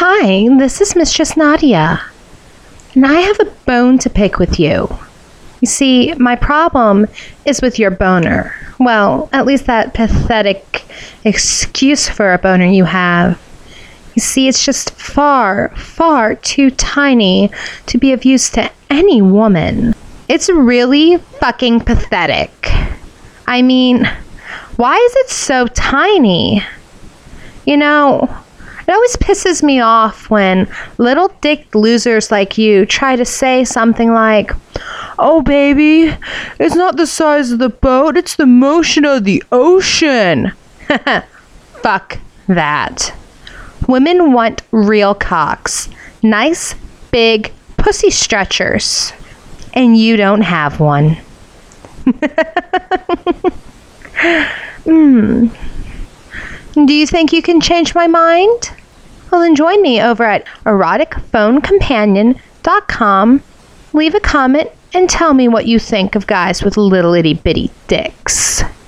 Hi, this is Mistress Nadia, and I have a bone to pick with you. You see, my problem is with your boner. Well, at least that pathetic excuse for a boner you have. You see, it's just far, far too tiny to be of use to any woman. It's really fucking pathetic. I mean, why is it so tiny? You know, it always pisses me off when little dick losers like you try to say something like, "Oh, baby, it's not the size of the boat, it's the motion of the ocean." Fuck that. Women want real cocks. Nice, big pussy stretchers. And you don't have one. Do you think you can change my mind? Well, then join me over at eroticphonecompanion.com. Leave a comment and tell me what you think of guys with little itty bitty dicks.